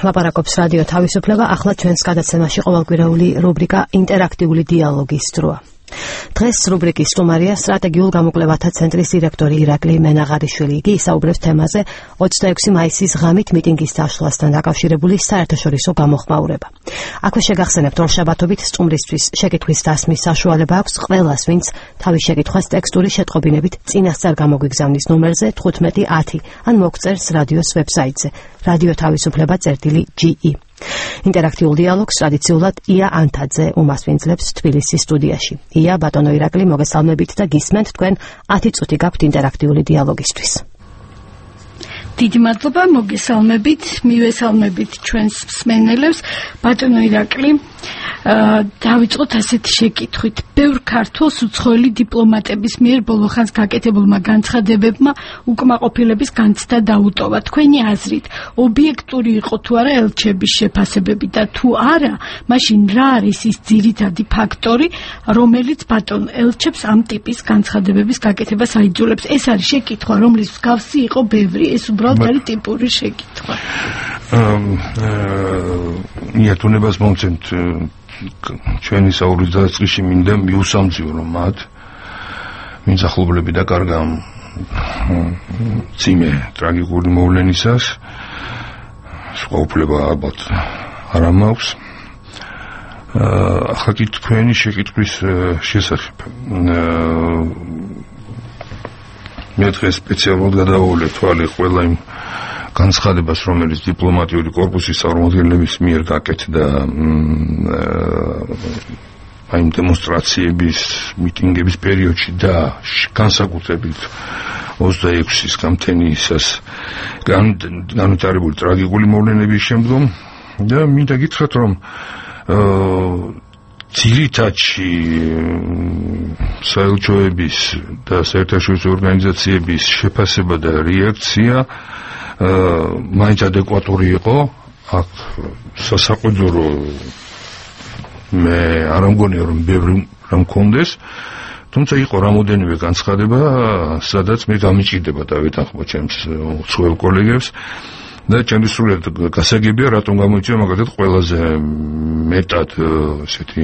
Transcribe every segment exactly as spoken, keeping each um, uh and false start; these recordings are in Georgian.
ლაპარაკობს რადიო თავისუფლება, ახლა ჩვენს გადაცემაში ყოველკვირეული რუბრიკა ინტერაქტიული დიალოგის დროა. დღეს რუბრიკის სტუმარია სტრატეგიულ გამოკვლევათა ცენტრის დირექტორი ირაკლი მენაღარიშვილი. იგი ისაუბრებს თემაზე ოცდაექვსი მაისის ღამით მიტინგის დაშლასთან დაკავშირებული საერთაშორისო გამოხმაურება. აქვე შეგახსენებთ, რომ შაბათობით სტუმრისთვის შეკითხვის დასმის საშუალება აქვს ყველას, ვინც თავის შეკითხვას ტექსტური შეტყობინებით წინასწარ გამოგვიგზავნის ნომერზე თხუთმეტი ათი ან მოგწერს რადიოს ვებსაიტზე რადიო თავისუფლება წერტილი ჯი ი. ინტერაქტიულ დიალოგს ტრადიციულად ია ანთაძე უმასპინძლებს თბილისის სტუდიაში. ია, ბატონო ირაკლი, მოგესალმებით და გისმენთ თქვენ ათი წუთი გაქვთ ინტერაქტიული დიალოგისთვის. დიდი მადლობა, მოგესალმებით, მივესალმებით ჩვენს მსმენელებს. ბატონო ირაკლი, დავიწყოთ ასეთი შეკითხვით. ბევრ ქართველს უცხოელი დიპლომატების მიერ ბოლო ხანს გაკეთებულმა განცხადებებმა უკმაყოფილების განცდა დაუტოვა. თქვენი აზრით, ობიექტური იყო თუ არა ელჩების შეფასებები და თუ არა, მაშინ რა არის ის ძირითადი ფაქტორი, რომელიც ბატონ ელჩებს ამ ტიპის განცხადებების გაკეთებას აიძულებს? ეს არის შეკითხვა, რომლის მსგავსი იყო ბევრი. ეს უბრალოდ არის ტიპური შეკითხვა. მიათუნებას მომცემთ ჩვენი საუბრის დასაწყისში მინდა მიუსამძიო, რომ მათ ვინც ახლობლები დაკარგა წიმე ტრაგიკული მოვლენისას, სხვა უფლება ალბათ არ მაქვს. ახლა კი თქვენი შეკითხვის შესახებ მე დღეს სპეციალურად გადავავლე თვალი ყველა იმ განცხადებას, რომელიც დიპლომატიური კორპუსის წარმომადგენლების მიერ გაკეთდა აი იმ დემონსტრაციების, მიტინგების პერიოდში და განსაკუთრებით ოცდაექვსის გამთენიისას განვითარებული ტრაგიკული მოვლენების შემდგომ და მინდა გითხრათ, რომ ძირითადში საელჩოების და საერთაშორისო ორგანიზაციების შეფასება და რეაქცია მაინც ადეკვატური იყო. აქ სასაყვედურო მე არ მგონია, რომ ბევრი რამ მქონდეს, თუმცა იყო რამოდენიმე განცხადება, სადაც მე გამიჭირდება და ვეთანხმო ჩემს უცხოელ კოლეგებს და ჩემთვის სრულად გასაგებია, რატომ გამოიწვია მაგალითად ყველაზე მეტად ესეთი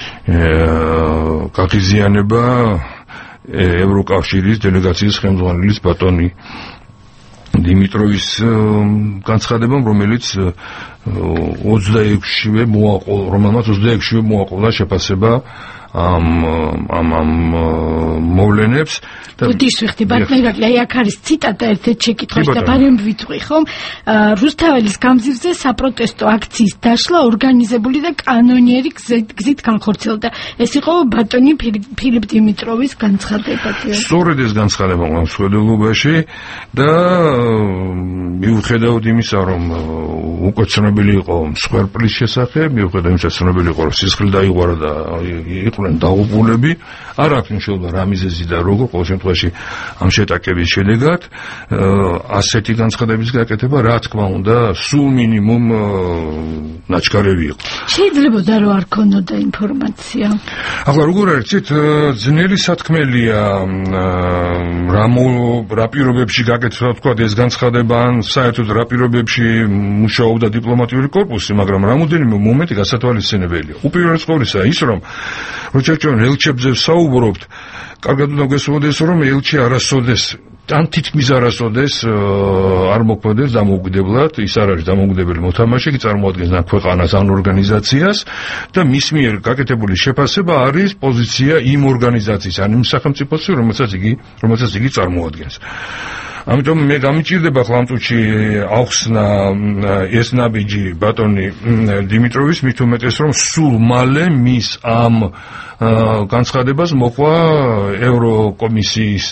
გაღიზიანება ევროკავშირის დელეგაციის ხელმძღვანელის ბატონი დიმიტროვის განცხადებამ, რომელიც ოცდაექვსშივე მოაყო, რომელმაც ოცდაექვსშივე მოაყოლა შეფასება ამ ამ ამ მოვლენებს. ბუდიშ ვიხდი, ბატონო ირაკლი, აი აქ არის ციტატა ერთ-ერთ შეკითხვაში და ბარემ ვიტყვი, ხომ? რუსთაველის გამზირზე საპროტესტო აქციის დაშლა ორგანიზებული და კანონიერი გზით განხორციელდა. ეს იყო ბატონი ფილიპ დიმიტროვის განცხადება. სწორედ ეს განცხადება მსხვერპლობაში და მიუხედავად იმისა, რომ უკვე ცნობილი იყო მსხვერპლის შესახებ, მიუხედავად იმისა, ცნობილი იყო, რომ სისხლი დაიღვარა და იყვნენ დაღუპულები, არ აქვს მნიშვნელობა რა მიზეზი და როგორ, ყოველ შემთხვევაში ამ შეტაკების შედეგად ასეთი განცხადების გაკეთება, რა თქმა უნდა, სულ მინიმუმ ნაჩქარევი იყო. შეიძლებოდა რომ არ ქონოდა ინფორმაცია. ახლა როგორ არიცით, ძნელი სათქმელია რა რა პირობებში გაკეთდა, თქვა ეს განცხადება, ან საერთოდ რა პირობებში მუშაობდა დიპლომატიური კორპუსი, მაგრამ რამოდენიმე მომენტი გასათვალისწინებელია. უპირველეს ყოვლისა ის, რომ როცა ჩვენ ელჩებზე ვსაუბრობთ, კარგად უნდა გესმოდეს, რომ ელჩი არასოდეს ან თითქმის არასოდეს არ მოქმედებს დამოუკიდებლად, ის არ არის დამოუკიდებელი მოთამაშე, იგი წარმოადგენს ან ქვეყანას, ან ორგანიზაციას და მის მიერ გაკეთებული შეფასება არის პოზიცია იმ ორგანიზაციის, ან იმ სახელმწიფოს, რომელსაც იგი რომელსაც იგი წარმოადგენს. ამიტომ მე გამიჭირდება ხლა ამ წუთში ახსნა ეს ნაბიჯი ბატონი დიმიტროვის, მით უმეტეს, რომ სულ მალე მის ამ განცხადებას მოყვა ევროკომისიის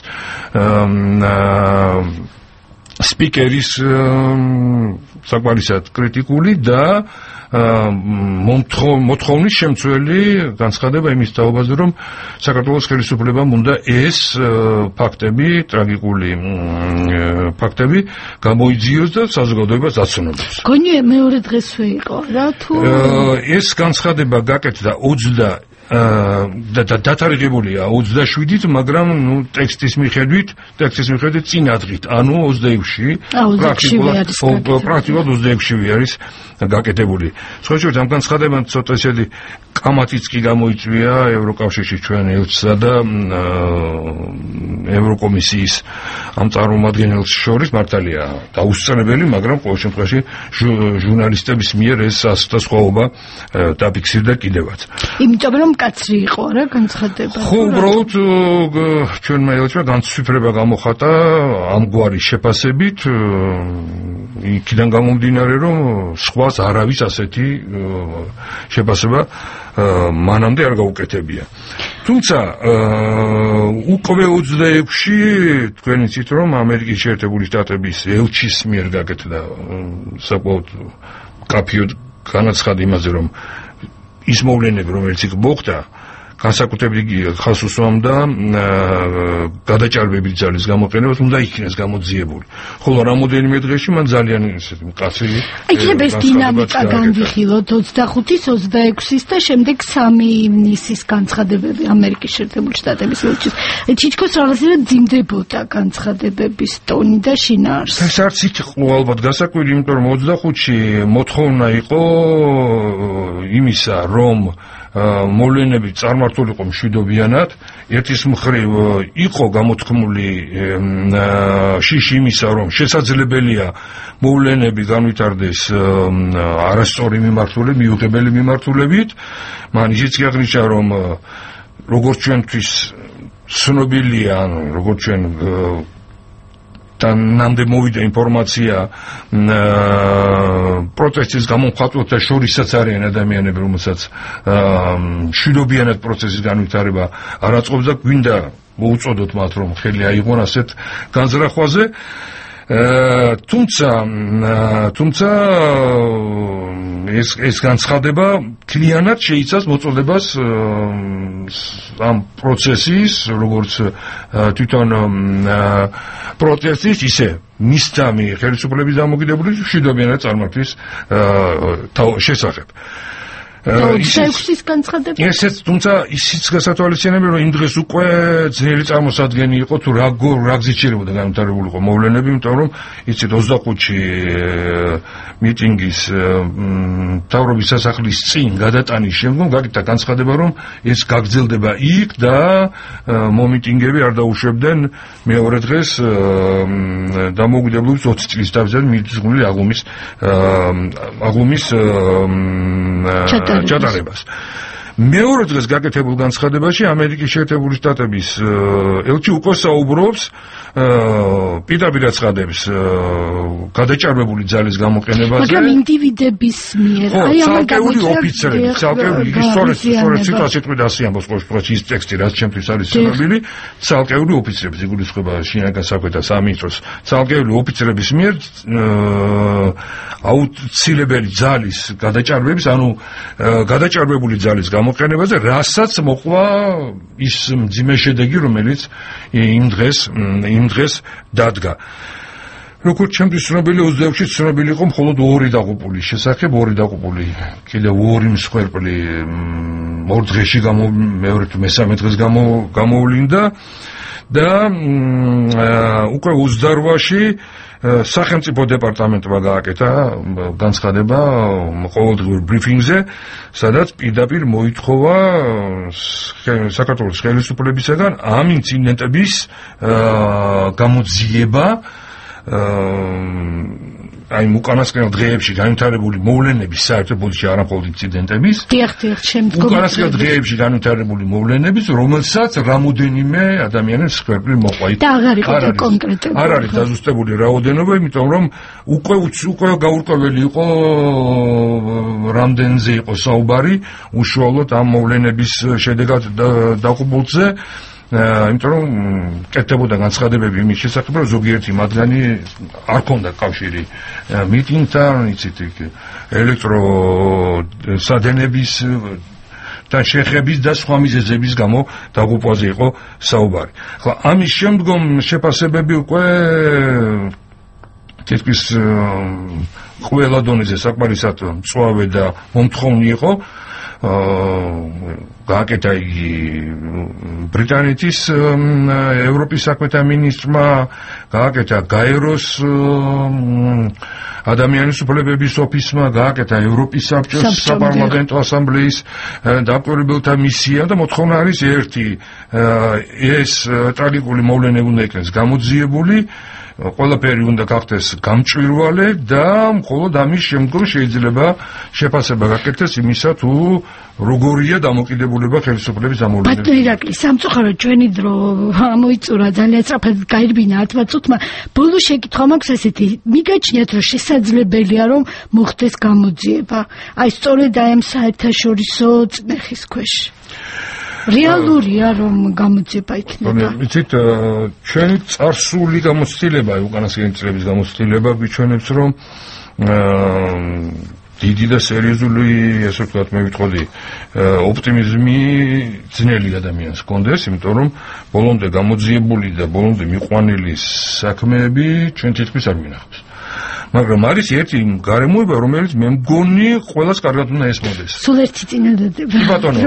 სპიკერის საკმარისად კრიტიკული და მოთხოვნის შემცველი განცხადება იმის თაობაზე, რომ საქართველოს ხელისუფლებამ უნდა ეს ფაქტები, ტრაგიკული ფაქტები გამოიძიოს და საზოგადოებას აცნობს. გონია მეორე დღესვე იყო რა თუ ეს განცხადება გაკეთდა ოცდა და დათარიღებულია ოცდაშვიდით, მაგრამ ნუ ტექსტის მიხედვით, ტექსტის მიხედვით წინა დღით, ანუ ოცდაექვსში, პრაქტიკულად ოცდაექვსში არის გაკეთებული. სხვა შორის ამ განცხადებამ ცოტა ისეთი კამათიც კი გამოიწვია ევროკავშირში ჩვენ ელჩსა და ევროკომისიის ამ წარმომადგენელს შორის მართალია დაუსწრებელი, მაგრამ ყოველ შემთხვევაში ჟურნალისტების მიერ ეს ასწავლობა დაფიქსირდა კიდევაც. იმიტომ რომ კაცრი იყო რა განცხადება. ხო, უბრალოდ ჩვენმა ელჩმა განცვიფრება გამოხატა ამგვარი შეფასებით იქიდან გამომდინარე რომ სხვას არავის ასეთი შეფასება მანამდე არ გაუკეთებია. თუმცა უკვე ოცდაექვსში თქვენ იცით რომ ამერიკის შეერთებული შტატების ელჩის მიერ გაკეთდა საკმაოდ კაფიო განაცხადი იმაზე რომ ის მოვლენები რომელიც იქ მოხდა განსაკუთრებით ხალხს უსვამდა გადაჭარბებით ძალის გამოყენებას უნდა იქნეს გამოძიებული. ხოლო რამოდენიმე დღეში მან ძალიან ისეთი მკაცრი იქნება ეს დინამიკა განვიხილოთ ოცდახუთის ოცდაექვსის და შემდეგ სამი ივნისის განცხადებები ამერიკის შეერთებული შტატების ელჩის. ჩიჩკოს რაღაცნაირად ძიმდებოდა განცხადებების ტონი და შინაარსი. ეს არც იყო ალბათ გასაკვირი, იმიტომ რომ ოცდახუთში მოთხოვნა იყო იმისა რომ მოვლენები წარმართულიყო მშვიდობიანად, ერთის მხრივ იყო გამოთქმული შიში იმისა, რომ შესაძლებელია მოვლენები განვითარდეს არასწორი მიმართულებით, მიუღებელი მიმართულებით, მან ისიც აღნიშნა, რომ როგორც ჩვენთვის ცნობილია, ანუ როგორც ჩვენ და ნამდვილ მოვიდა ინფორმაცია პროტესტის გამომხატველთა შორისაც არიან ადამიანები, რომელსაც მშვიდობიანად პროცესის განვითარება არ აწყობს და გვინდა მოუწოდოთ მათ, რომ ხელი აიღონ ასეთ განზრახვაზე. თუმცა თუმცა ეს ეს განცხადება მთლიანად შეიცავს მოწოდებას ამ პროცესის, როგორც თვითონ პროტესტის, ისე მისდამი ხელისუფლების დამოკიდებული მშვიდობიანად წარმართვის შესახებ. ოცდაექვსის განცხადება. ესეც თუმცა ისიც გასათვალისწინებელია, რომ იმ დღეს უკვე ძლიერი წარმოსადგენი იყო თუ რა რა გზით შეიძლება განვითარებულიყო მოვლენები, იმიტომ რომ იცით ოცდახუთში მიტინგის მთავრობის სასახლის წინ გადატანის შემდგომ გაკეთდა განცხადება, რომ ეს გაგრძელდება იქ და მომიტინგები არ დაუშვებდნენ მეორე დღეს დამოუკიდებლობის ოცი წლის დავზად მიძღვნილი აღლუმის აღლუმის ჩატარებას. მეორე დღეს გაკეთებულ განცხადებაში ამერიკის შეერთებული შტატების ელჩი უკვე საუბრობს პირდაპირ აცხადებს გადაჭარბებული ძალის გამოყენებაზე. მაგრამ ინდივიდების მიერ, აი ამან გამოიწვია ოფიცერები, ცალკეული ისტორიულ სიტუაციებში ასე ამბობს ყოველთვის ის ტექსტი, რაც ჩემთვის არის ცნობილი, ცალკეული ოფიცერების იგულისხმება შინაგან საქმეთა სამინისტროს, ცალკეული ოფიცერების მიერ აუცილებელი ძალის გადაჭარბების, ანუ გადაჭარბებული ძალის გამოყენებაზე, რასაც მოყვა ის მძიმე შედეგი, რომელიც იმ დღეს იმ დღეს დადგა. როგორც ჩემთვის ცნობილი ოცდაექვსში ცნობილი იყო მხოლოდ ორი დაღუპული შესახებ, ორი დაღუპული, კიდევ ორი მსხვერპლი ორ დღეში გამო მეორე თუ მესამე დღეს გამო გამოვლინდა და უკვე ოცდაოთხში სახელმწიფო დეპარტამენტმა გააკეთა განცხადება ყოველდღიურ ბრიფინგზე, სადაც პირდაპირ მოითხოვა საქართველოს ხელისუფლებისაგან ამ ინციდენტების გამოძიება აი უკანასკნელ დღეებში განვითარებული მოვლენების საერთო ბოდიში არა მხოლოდ ინციდენტების დიახ დიახ შემდგომ უკანასკნელ დღეებში განვითარებული მოვლენების რომელსაც რამოდენიმე ადამიანის მსხვერპლი მოყვა და აღარ იყო კონკრეტული არ არის დაზუსტებული რაოდენობა იმიტომ რომ უკვე უკვე გაურკვეველი იყო რამდენზე იყო საუბარი უშუალოდ ამ მოვლენების შედეგად დაღუპულზე იმიტომ რომ კეთდებოდა განცხადებები იმის შესახებ, რომ ზოგიერთი მათგანი არ ქონდა კავშირი მიტინგთან, იცით, ელექტროსადენების და შეხების და სხვა მიზეზების გამო დაღუპვაზე იყო საუბარი. ხო, ამის შემდგომ შეფასებები უკვე თითქმის ყველა დონეზე საკმარისად მწვავე და მომთხოვნი იყო. გააკეთა იგი ბრიტანეთის ევროპის საქმეთა მინისტრმა, გააკეთა გაეროს ადამიანის უფლებების ოფისმა, გააკეთა ევროპის საბჭოს საპარლამენტო ასამბლეის დამკვირვებელთა მისიამ და მოთხოვნა არის ერთი, ეს ტრაგიკული მოვლენები უნდა იქნეს გამოძიებული, ყველაფერი უნდა გახდეს გამჭვირვალე და მხოლოდ ამის შემდგომ შეიძლება შეფასება გაკეთდეს იმისა, თუ როგორია დამოკიდებულება ხელისუფლების ამოვლენებში. ბატონო ირაკლი, სამწუხაროდ ჩვენი დრო ამოიწურა ძალიან სწრაფად გაირბინა ათმა წუთმა. ბოლო შეკითხვა მაქვს ესეთი, მიგაჩნიათ რომ შესაძლებელია რომ მოხდეს გამოძიება? აი სწორედ აი ამ საერთაშორისო წნეხის ქვეშ. რეალურია რომ გამოძიება იქნება. ვიცით, ჩვენი წარსული გამოცდილება, უკანასკნელი წლების გამოცდილება გვიჩვენებს, რომ დიდი და სერიოზული, ასე ვთქვათ, მე ვიტყოდი, ოპტიმიზმი ძნელი ადამიანს ჰქონდეს, იმიტომ რომ ბოლომდე გამოძიებული და ბოლომდე მიყვანილი საქმეები ჩვენ თითქმის არ გვინახავს. მაგრამ არის ერთი გარემოება, რომელიც მე მგონი ყველას კარგად უნდა ესმოდეს. სულ ერთი წინადადება. ბატონო,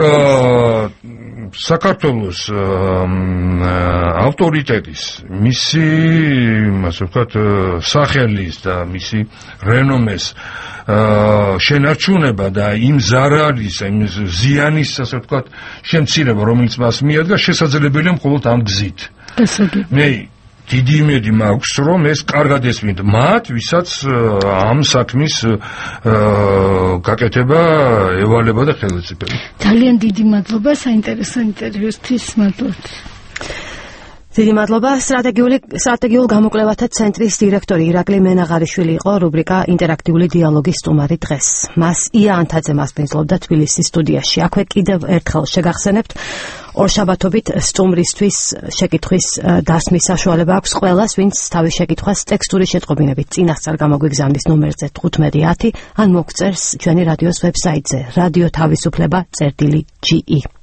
საქართველოს ავტორიტეტის, მისი, ასე ვთქვათ, სახელის და მისი რენომეს შენარჩუნება და იმ ზარალის, იმ ზიანის, ასე ვთქვათ, შემცირება, რომელიც მას მიადგა, შესაძლებელია მხოლოდ ამ გზით. მე დიდი იმედი მაქვს, რომ ეს კარგად ესმით მათ, ვისაც ამ საქმის გაკეთება ევალება და ხელისუფლება. ძალიან დიდი მადლობა საინტერესო ინტერვიუსთვის, მადლობა. დიდი მადლობა. სტრატეგიული სტრატეგიულ გამოკვლევათა ცენტრის დირექტორი ირაკლი მენაღარიშვილი იყო რუბრიკა ინტერაქტიული დიალოგის სტუმარი დღეს. მას ია ანთაძე მასპინძლობდა თბილისის სტუდიაში. აქვე კიდევ ერთხელ შეგახსენებთ, ორშაბათობით სტუმრისთვის შეკითხვის დასმის საშუალება აქვს ყველას, ვინც თავის შეკითხვას ტექსტური შეტყობინებით წინასწარ გამოგვიგზავნის ნომერზე თხუთმეტი ათი ან მოგწერს ჩვენი რადიოს ვებსაიტზე radio თავისუფლება წერტილი ჯი ი.